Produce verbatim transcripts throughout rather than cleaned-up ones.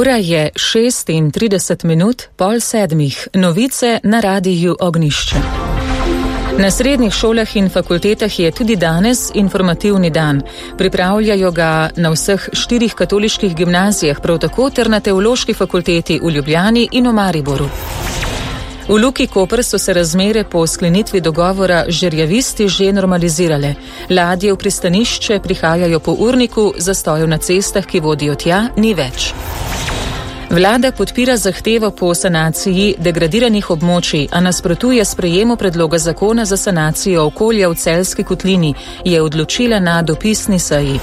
Ura je šestintrideset minut pol sedmih. Novice na radiju Ognjišče. Na srednjih šolah in fakultetah je tudi danes informativni dan. Pripravljajo ga na vseh štirih katoliških gimnazijah, prav tako ter na Teološki fakulteti v Ljubljani in v Mariboru. V Luki Koper so se razmere po sklenitvi dogovora z žerjavisti že normalizirale. Ladje v pristanišče prihajajo po urniku, zastojev na cestah, ki vodijo tja, ni več. Vlada podpira zahtevo po sanaciji degradiranih območij, a nasprotuje sprejemu predloga zakona za sanacijo okolja v Celjski kotlini, je odločila na dopisni seji.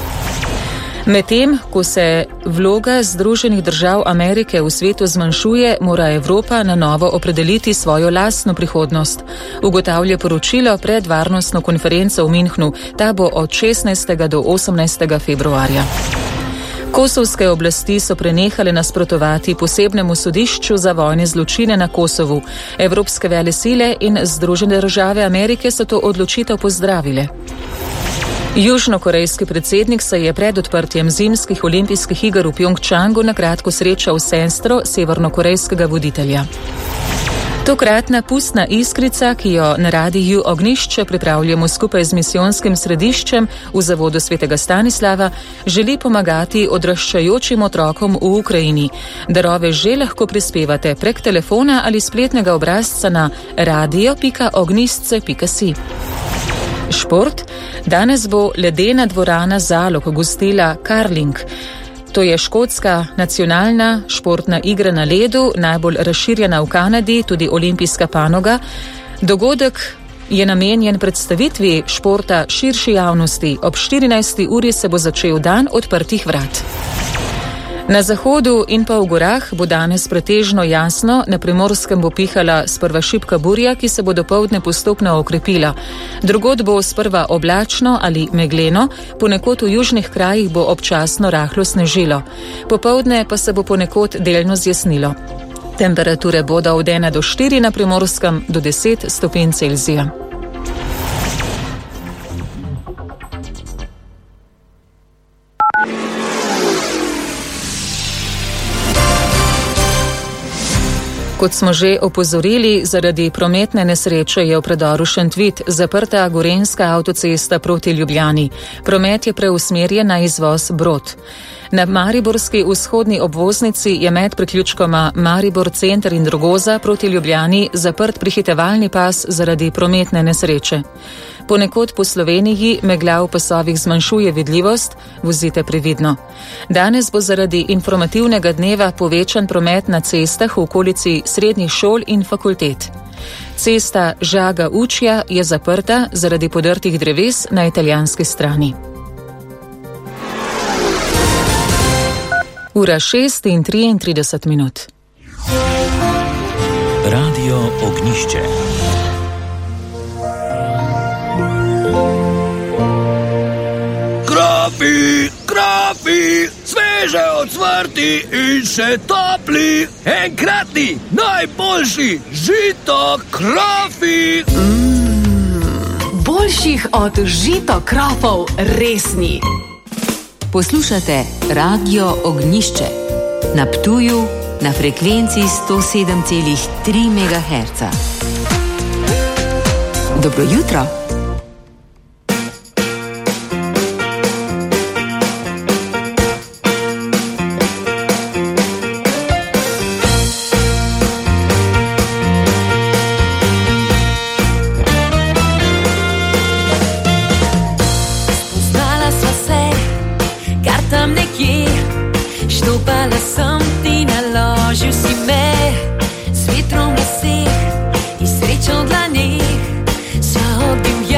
Medtem, ko se vloga Združenih držav Amerike v svetu zmanjšuje, mora Evropa na novo opredeliti svojo lastno prihodnost. Ugotavlja poročilo pred varnostno konferenco v Münchnu, ta bo od šestnajstega do osemnajstega februarja. Kosovske oblasti so prenehale nasprotovati posebnemu sodišču za vojne zločine na Kosovu. Evropske velesile in Združene države Amerike so to odločitev pozdravile. Južnokorejski predsednik se je pred odprtjem zimskih olimpijskih iger v Pjongčangu na kratko srečal s sestro severnokorejskega voditelja. Tokratna pustna iskrica, ki jo na radiju Ognjišče pripravljamo skupaj z misijonskim središčem v Zavodu svetega Stanislava, želi pomagati odraščajočim otrokom v Ukrajini. Darove že lahko prispevate prek telefona ali spletnega obrazca na radio pika ognjisce pika si. Šport. Danes bo ledena dvorana Zalog gostila Karling. To je škotska nacionalna športna igra na ledu, najbolj razširjena v Kanadi, tudi olimpijska panoga. Dogodek je namenjen predstavitvi športa širši javnosti. Ob štirinajsti uri se bo začel dan odprtih vrat. Na zahodu in pa v gorah bo danes pretežno jasno, na Primorskem bo pihala sprva šibka burja, ki se bo dopoldne postopno okrepila. Drugod bo sprva oblačno ali megleno, ponekod v južnih krajih bo občasno rahlo snežilo. Popoldne pa se bo ponekod delno zjasnilo. Temperature bodo od ena do štiri na Primorskem do deset stopinj Celzija. Kot smo že opozorili, zaradi prometne nesreče je v predoru Šentvid zaprta gorenjska avtocesta proti Ljubljani. Promet je preusmerjen na izvoz Brod. Na mariborski vzhodni obvoznici je med priključkoma Maribor center in Rogoza proti Ljubljani zaprt prehitevalni pas zaradi prometne nesreče. Ponekod po Sloveniji megla v pasovih zmanjšuje vidljivost, vozite previdno. Danes bo zaradi informativnega dneva povečan promet na cestah v okolici srednjih šol in fakultet. Cesta Žaga-Učja je zaprta zaradi podrtih dreves na italijanski strani. Ura šest in triintrideset minut. Radio Ognjišče. Krofi, krofi, sveže ocvrti in še topli, enkratni, najboljši, žito krofi. Mm, boljših od žito krofov resni. Poslušate Radio Ognjišče na Ptuju na frekvenci sto sedem celih tri megaherca. Dobro jutro. Svetrom laseh in srečo v dlaneh, so obdivljeni.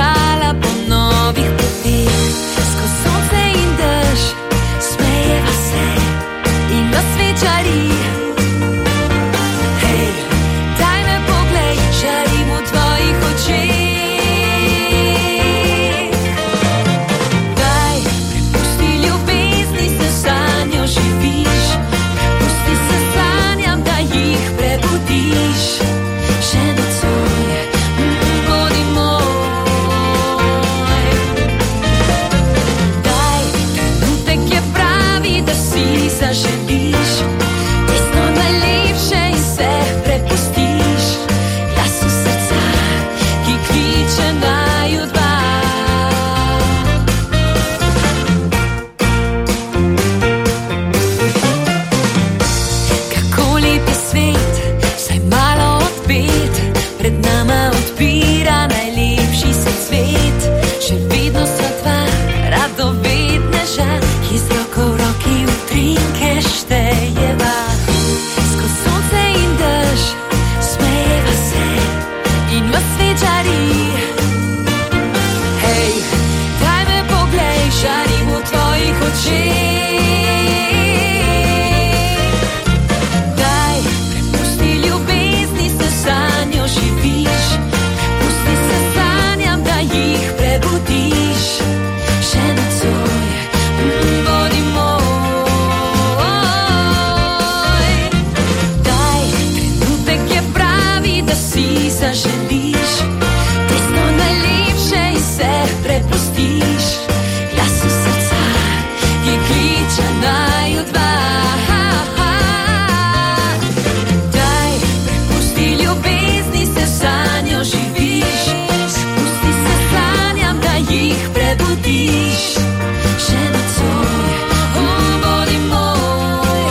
odpira najlepši se cvet. Še vedno sva dva radovedneža, ki z roko v roki utrinke štejeva. Skoz sonce in dež smejeva se in v svet žari. Hej, daj me poglej, žarim v tvojih očeh. Zaželiš, tisto najlepše in se prepustiš. Glasu srca, ki kliče naju dva. Daj, prepusti ljubezni, se sanjo živiš. Spusti se sanjam, da jih prebudiš. Še nocoj, o, bodi moj.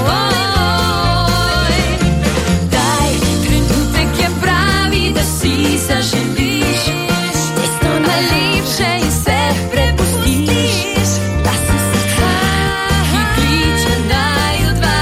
Daj, trenutek je pravi, da si zaželiš. Tisto najlepše in se prepustiš. Glasu srca, ki kliče naju dva.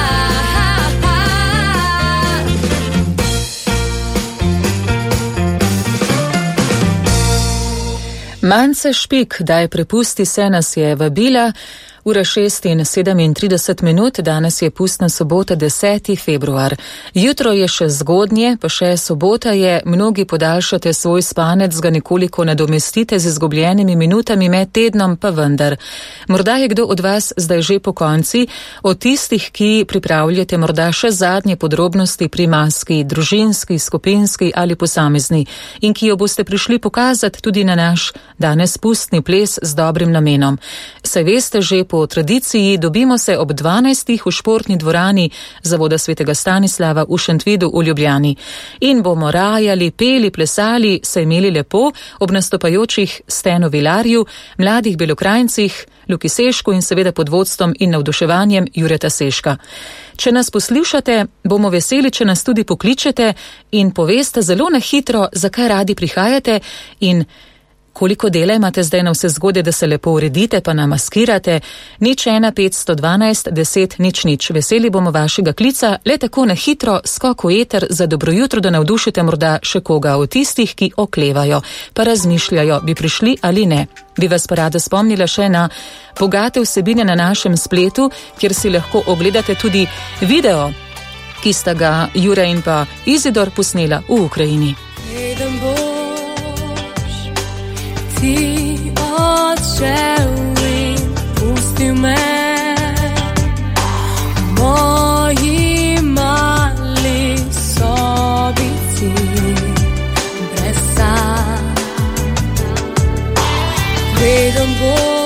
Mance Špik, daj prepusti se, nas je vabila. Ura šest in sedemintrideset minut, danes je pustna sobota, deseti februar. Jutro je še zgodnje, pa še sobota je, mnogi podaljšate svoj spanec, ga nekoliko nadomestite z izgubljenimi minutami med tednom, pa vendar. Morda je kdo od vas zdaj že po konci, od tistih, ki pripravljate morda še zadnje podrobnosti pri maski, družinski, skupinski ali posamezni in ki jo boste prišli pokazati tudi na naš danes pustni ples z dobrim namenom. Saj veste že, po tradiciji dobimo se ob dvanajstih v športni dvorani Zavoda svetega Stanislava v Šentvidu v Ljubljani. In bomo rajali, peli, plesali, se imeli lepo ob nastopajočih Stenu Vilarju, mladih Belokrajncih, Luki Sešku in seveda pod vodstvom in navduševanjem Jureta Seška. Če nas poslušate, bomo veseli, če nas tudi pokličete in poveste zelo na hitro, zakaj radi prihajate in koliko dela imate zdaj na vse zgode, da se lepo uredite, pa namaskirate. Nič ena petsto dvanajst deset nič nič. Veseli bomo vašega klica, le tako na hitro, skok v eter za dobro jutro, da navdušite morda še koga od tistih, ki oklevajo, pa razmišljajo, bi prišli ali ne. Bi vas pa rada spomnila še na bogate vsebine na našem spletu, kjer si lahko ogledate tudi video, ki sta ga Jure in pa Izidor posnela v Ukrajini. Ti odšel in pustil me v moji mali sobici brez sanj. Vedem bo